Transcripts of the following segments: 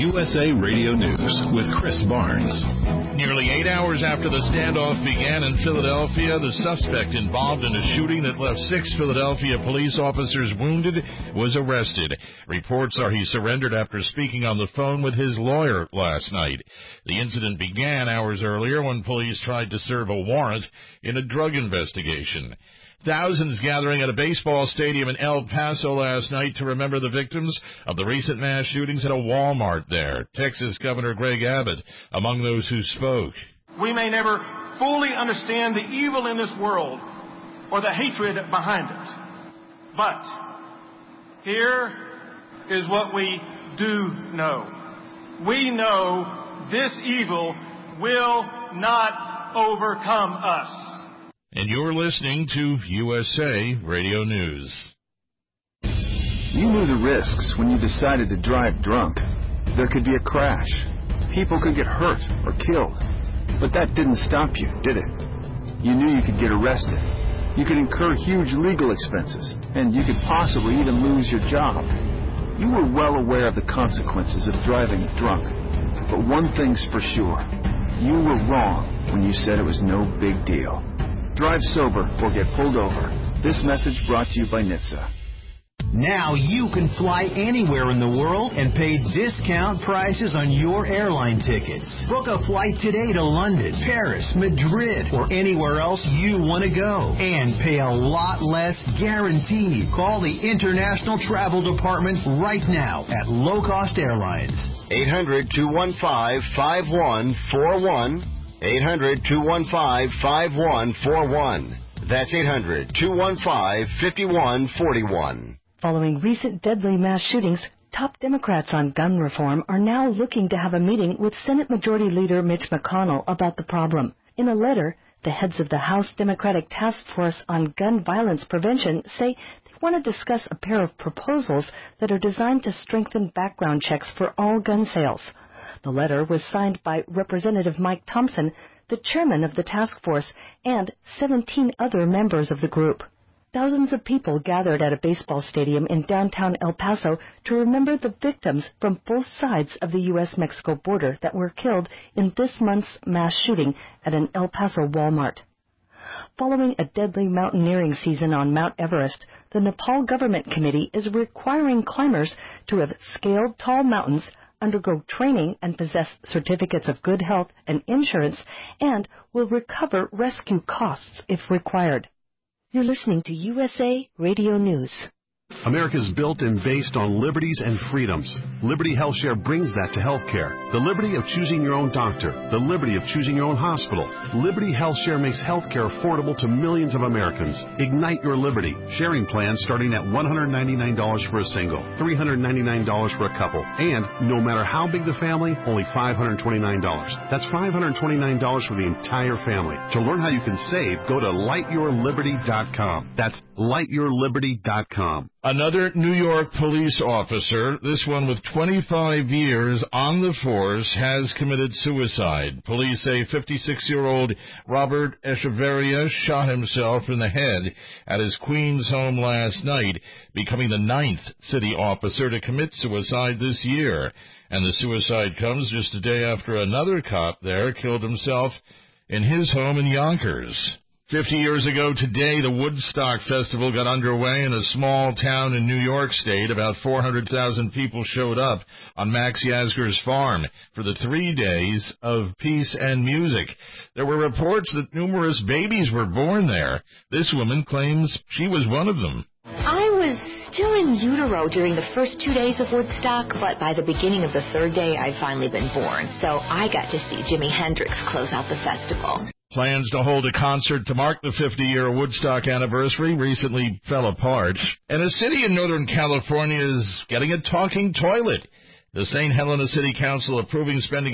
USA Radio News with Chris Barnes. Nearly 8 hours after the standoff began in Philadelphia, the suspect involved in a shooting that left 6 Philadelphia police officers wounded was arrested. Reports are he surrendered after speaking on the phone with his lawyer last night. The incident began hours earlier when police tried to serve a warrant in a drug investigation. Thousands gathering at a baseball stadium in El Paso last night to remember the victims of the recent mass shootings at a Walmart there. Texas Governor Greg Abbott among those who spoke. We may never fully understand the evil in this world or the hatred behind it. But here is what we do know. We know this evil will not overcome us. And you're listening to USA Radio News. You knew the risks when you decided to drive drunk. There could be a crash. People could get hurt or killed. But that didn't stop you, did it? You knew you could get arrested. You could incur huge legal expenses, and you could possibly even lose your job. You were well aware of the consequences of driving drunk. But one thing's for sure. You were wrong when you said it was no big deal. Drive sober or get pulled over. This message brought to you by NHTSA. Now you can fly anywhere in the world and pay discount prices on your airline tickets. Book a flight today to London, Paris, Madrid, or anywhere else you want to go. And pay a lot less guaranteed. Call the International Travel Department right now at Low Cost Airlines. 800-215-5141. 800-215-5141. That's 800-215-5141. Following recent deadly mass shootings, top Democrats on gun reform are now looking to have a meeting with Senate Majority Leader Mitch McConnell about the problem. In a letter, the heads of the House Democratic Task Force on Gun Violence Prevention say they want to discuss a pair of proposals that are designed to strengthen background checks for all gun sales. The letter was signed by Representative Mike Thompson, the chairman of the task force, and 17 other members of the group. Thousands of people gathered at a baseball stadium in downtown El Paso to remember the victims from both sides of the U.S.-Mexico border that were killed in this month's mass shooting at an El Paso Walmart. Following a deadly mountaineering season on Mount Everest, the Nepal Government Committee is requiring climbers to have scaled tall mountains, undergo training, and possess certificates of good health and insurance, and will recover rescue costs if required. You're listening to USA Radio News. America's built and based on liberties and freedoms. Liberty HealthShare brings that to healthcare. The liberty of choosing your own doctor. The liberty of choosing your own hospital. Liberty HealthShare makes healthcare affordable to millions of Americans. Ignite your liberty. Sharing plans starting at $199 for a single, $399 for a couple, and no matter how big the family, only $529. That's $529 for the entire family. To learn how you can save, go to lightyourliberty.com. That's lightyourliberty.com. Another New York police officer, this one with 25 years on the force, has committed suicide. Police say 56-year-old Robert Echeverria shot himself in the head at his Queens home last night, becoming the 9th city officer to commit suicide this year. And the suicide comes just a day after another cop there killed himself in his home in Yonkers. 50 years ago today, the Woodstock Festival got underway in a small town in New York State. About 400,000 people showed up on Max Yasgur's farm for the 3 days of peace and music. There were reports that numerous babies were born there. This woman claims she was one of them. I was still in utero during the first 2 days of Woodstock, but by the beginning of the third day, I'd finally been born. So I got to see Jimi Hendrix close out the festival. Plans to hold a concert to mark the 50-year Woodstock anniversary recently fell apart. And a city in Northern California is getting a talking toilet. The St. Helena City Council approving spending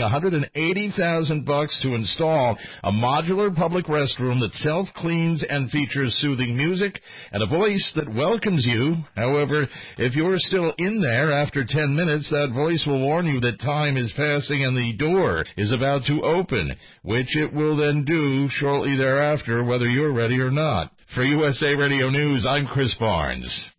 $180,000 to install a modular public restroom that self-cleans and features soothing music and a voice that welcomes you. However, if you're still in there after 10 minutes, that voice will warn you that time is passing and the door is about to open, which it will then do shortly thereafter, whether you're ready or not. For USA Radio News, I'm Chris Barnes.